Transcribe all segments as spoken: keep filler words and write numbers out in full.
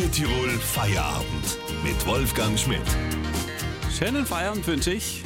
Radio Tirol Feierabend mit Wolfgang Schmidt. Schönen Feierabend wünsche ich.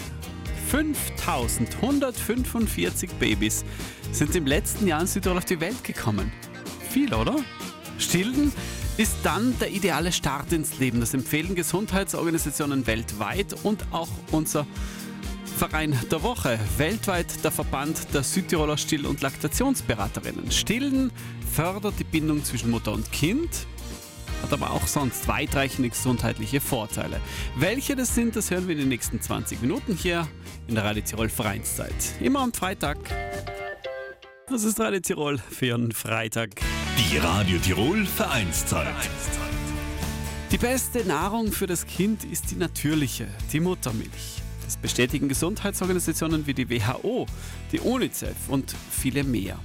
fünftausendhundertfünfundvierzig Babys sind im letzten Jahr in Südtirol auf die Welt gekommen. Viel, oder? Stillen ist dann der ideale Start ins Leben. Das empfehlen Gesundheitsorganisationen weltweit und auch unser Verein der Woche. Weltweit der Verband der Südtiroler Still- und Laktationsberaterinnen. Stillen fördert die Bindung zwischen Mutter und Kind, hat aber auch sonst weitreichende gesundheitliche Vorteile. Welche das sind, das hören wir in den nächsten zwanzig Minuten hier in der Radio Tirol Vereinszeit. Immer am Freitag. Das ist Radio Tirol für einen Freitag. Die Radio Tirol Vereinszeit. Die beste Nahrung für das Kind ist die natürliche, die Muttermilch. Das bestätigen Gesundheitsorganisationen wie die W H O, die UNICEF und viele mehr.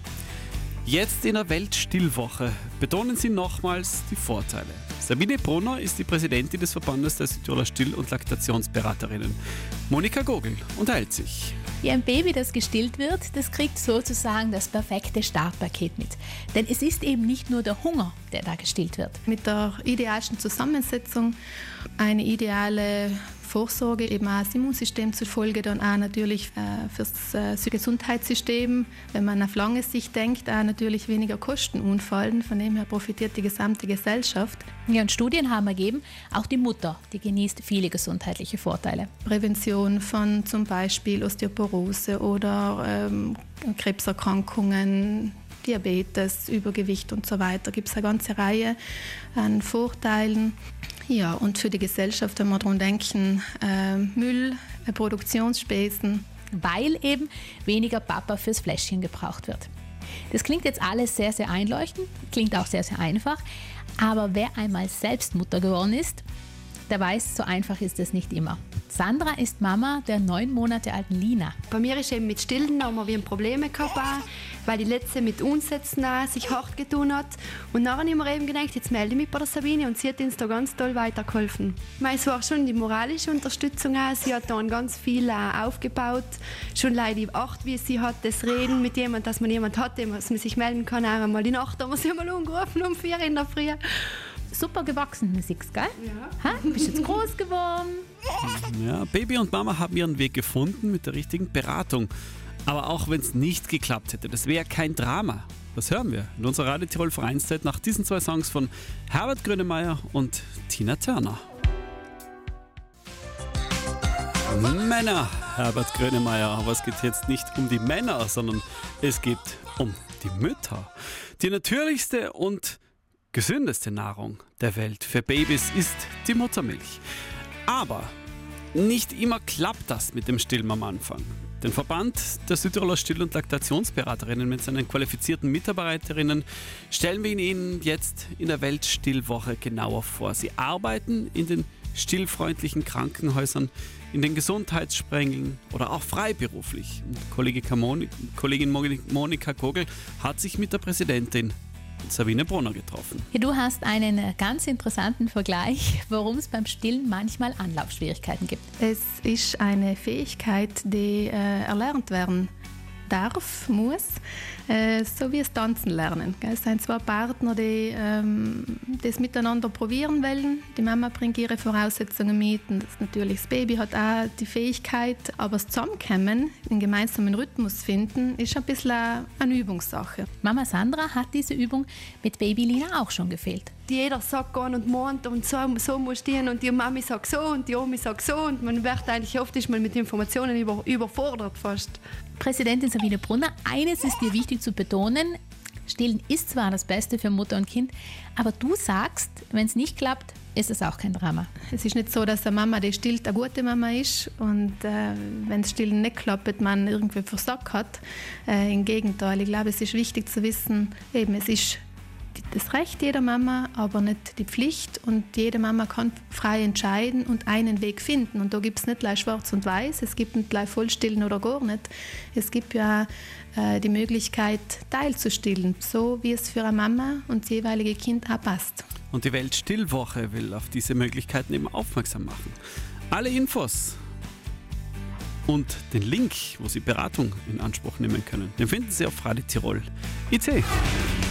Jetzt in der Weltstillwoche betonen sie nochmals die Vorteile. Sabine Brunner ist die Präsidentin des Verbandes der Südtiroler Still- und Laktationsberaterinnen. Monika Gogel unterhält sich. Ja, ein Baby, das gestillt wird, das kriegt sozusagen das perfekte Startpaket mit. Denn es ist eben nicht nur der Hunger, der da gestillt wird. Mit der idealsten Zusammensetzung, eine ideale Vorsorge, eben auch das Immunsystem zufolge, dann auch natürlich äh, fürs äh, Gesundheitssystem, wenn man auf lange Sicht denkt, auch natürlich weniger Kosten anfallen. Von dem her profitiert die gesamte Gesellschaft. Ja, und Studien haben ergeben, auch die Mutter, die genießt viele gesundheitliche Vorteile. Prävention von zum Beispiel Osteoporose oder ähm, Krebserkrankungen, Diabetes, Übergewicht und so weiter. Gibt es eine ganze Reihe an Vorteilen. Ja, und für die Gesellschaft, wenn wir daran denken, äh, Müll, äh, Produktionsspesen. Weil eben weniger Papa fürs Fläschchen gebraucht wird. Das klingt jetzt alles sehr, sehr einleuchtend, klingt auch sehr, sehr einfach. Aber wer einmal selbst Mutter geworden ist, der weiß, so einfach ist es nicht immer. Sandra ist Mama der neun Monate alten Lina. Bei mir ist eben mit Stillen haben wir Probleme gehabt, weil die letzte mit Umsetzen sich hart getan hat. Und nachher haben wir eben gedacht, jetzt melde ich mich bei der Sabine und sie hat uns da ganz toll weitergeholfen. Es war schon die moralische Unterstützung auch. Sie hat dann ganz viel aufgebaut. Schon leider die Acht, wie sie hat, das Reden mit jemandem, dass man jemanden hat, dem man sich melden kann. Auch einmal die Nacht haben wir sie einmal angerufen um vier in der Früh. Super gewachsen, Musik, gell? Ja. Ha? Bist jetzt groß geworden? Ja, Baby und Mama haben ihren Weg gefunden mit der richtigen Beratung. Aber auch wenn es nicht geklappt hätte, das wäre kein Drama. Das hören wir in unserer Radio Tirol Vereinszeit nach diesen zwei Songs von Herbert Grönemeyer und Tina Turner. Männer, Herbert Grönemeyer. Aber es geht jetzt nicht um die Männer, sondern es geht um die Mütter. Die natürlichste und gesündeste Nahrung der Welt für Babys ist die Muttermilch. Aber nicht immer klappt das mit dem Stillen am Anfang. Den Verband der Südtiroler Still- und Laktationsberaterinnen mit seinen qualifizierten Mitarbeiterinnen stellen wir Ihnen jetzt in der Weltstillwoche genauer vor. Sie arbeiten in den stillfreundlichen Krankenhäusern, in den Gesundheitssprengeln oder auch freiberuflich. Und Kollegin Monika Kogel hat sich mit der Präsidentin Sabine Brunner getroffen. Ja, du hast einen ganz interessanten Vergleich, warum es beim Stillen manchmal Anlaufschwierigkeiten gibt. Es ist eine Fähigkeit, die äh, erlernt werden darf, muss, äh, so wie es Tanzen lernen. Es sind zwei Partner, die ähm, das miteinander probieren wollen. Die Mama bringt ihre Voraussetzungen mit und das, natürlich das Baby hat auch die Fähigkeit, aber das Zusammenkommen, den gemeinsamen Rhythmus finden, ist ein bisschen eine Übungssache. Mama Sandra hat diese Übung mit Baby Lina auch schon gefehlt. Jeder sagt gehen und meint und so, so muss stehen und die Mami sagt so und die Omi sagt so und man wird eigentlich oft ist man mit Informationen über, überfordert fast. Präsidentin Sabine Brunner, eines ist dir wichtig zu betonen, Stillen ist zwar das Beste für Mutter und Kind, aber du sagst, wenn es nicht klappt, ist es auch kein Drama. Es ist nicht so, dass eine Mama, die stillt, eine gute Mama ist und äh, wenn das Stillen nicht klappt, man irgendwie versagt hat. Äh, Im Gegenteil, ich glaube, es ist wichtig zu wissen, eben, es ist das Recht jeder Mama, aber nicht die Pflicht und jede Mama kann frei entscheiden und einen Weg finden und da gibt es nicht gleich schwarz und weiß, es gibt nicht gleich Vollstillen oder gar nicht. Es gibt ja äh, die Möglichkeit teilzustillen, so wie es für eine Mama und das jeweilige Kind auch passt. Und die Weltstillwoche will auf diese Möglichkeiten eben aufmerksam machen. Alle Infos und den Link, wo Sie Beratung in Anspruch nehmen können, den finden Sie auf Radio Tirol punkt I C.